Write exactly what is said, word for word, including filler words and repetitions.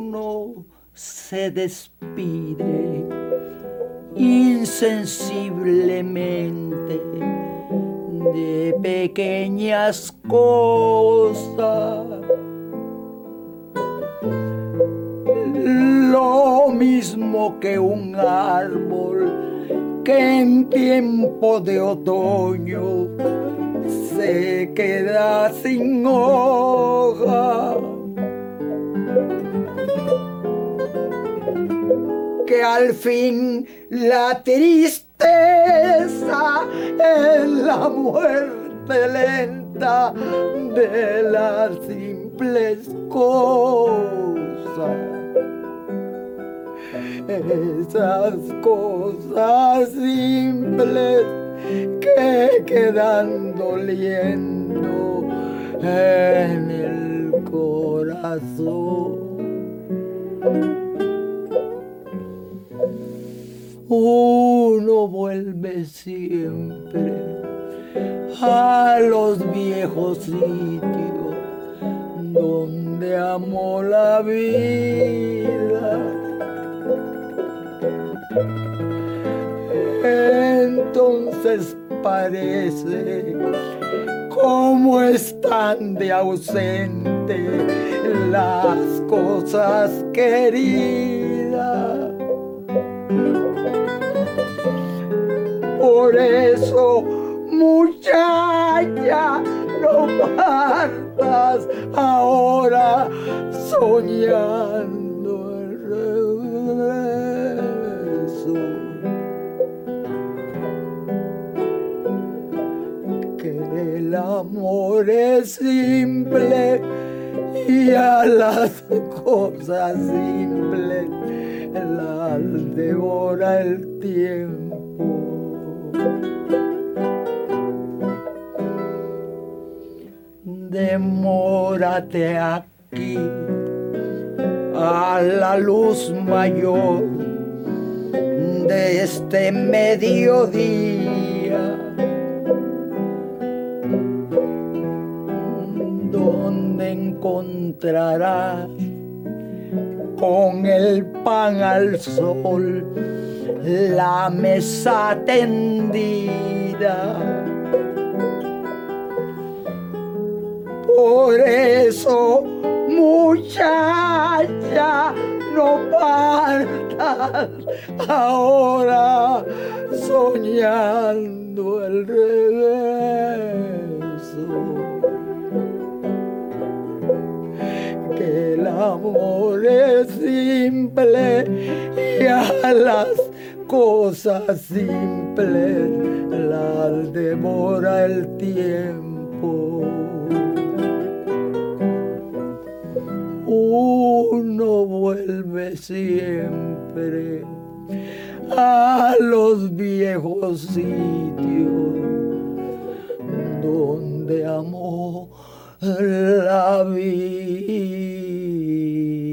uno se despide insensiblemente de pequeñas cosas, lo mismo que un árbol que en tiempo de otoño se queda sin hoja, que al fin la tristeza es la muerte lenta de las simples cosas. Esas cosas simples que quedan doliendo en el corazón. Uno vuelve siempre a los viejos sitios donde amó la vida. Entonces parece como están de ausente las cosas queridas. Por eso, muchacha, no partas ahora soñando el regreso. Que el amor es simple y a las cosas simples las devora el tiempo. Demórate aquí a la luz mayor de este mediodía, donde encontrarás con el pan al sol la mesa tendida. Por eso, muchacha, no partas ahora soñando el regreso. Que el amor es simple y a las cosas simples las devora el tiempo. Uno vuelve siempre a los viejos sitios donde amó la vida.